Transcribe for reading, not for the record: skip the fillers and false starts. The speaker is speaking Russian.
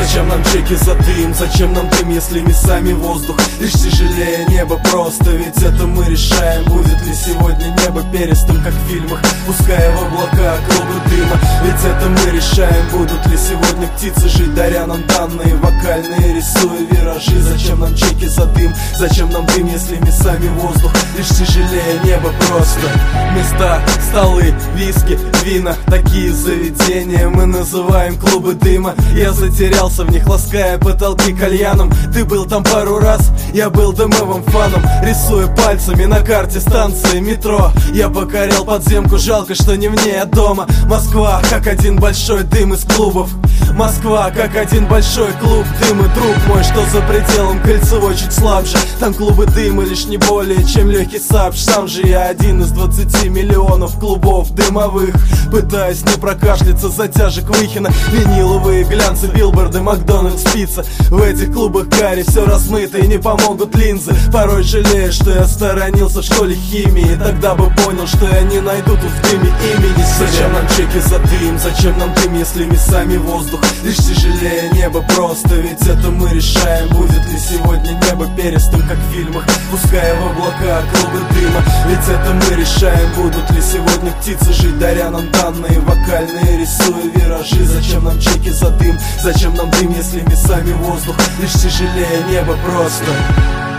Зачем нам чеки за дым? Зачем нам дым, если мы сами воздух? Лишь тяжелее небо просто, ведь это мы решаем. Будет ли сегодня небо перистым, как в фильмах, пуская в облака клубы дыма? Ведь это мы решаем. Будут ли сегодня птицы жить, даря нам данные вокальные, рисуя виражи? Зачем нам чеки за дым? Зачем нам дым, если мы сами воздух? Лишь тяжелее небо просто. Места, столы, виски, вина, такие заведения мы называем клубы дыма. Я затерялся в них, лаская потолки кальяном. Ты был там пару раз, я был дымовым фаном. Рисуя пальцами на карте станции метро, я покорял подземку, жалко, что не вне дома. Москва, как один большой дым из клубов. Москва, как один большой клуб дыма. Друг мой, что за пределом кольцевой чуть слабже. Там клубы дыма лишь не более чем легкий сапж. Сам же я один из 20 миллионов клубов дымовых. Пытаюсь не прокашляться затяжек Выхина. Виниловые глянцы, билборды, Макдональдс, пицца. В этих клубах карри все размыто и не помогут линзы. Порой жалею, что я сторонился в школе химии. Тогда бы понял, что я не найду тут в дыме имени себя. Зачем нам чеки за дым? Зачем нам дым, если мы сами воздух? Лишь тяжелее небо просто, ведь это мы решаем. Будет ли сегодня небо перистым, как в фильмах, пуская в облака клубы дыма? Ведь это мы решаем. Будут ли сегодня птицы жить, даря нам данные вокальные, рисуя виражи? Зачем нам чеки за дым? Зачем нам дым, если мы сами воздух? Лишь тяжелее небо просто.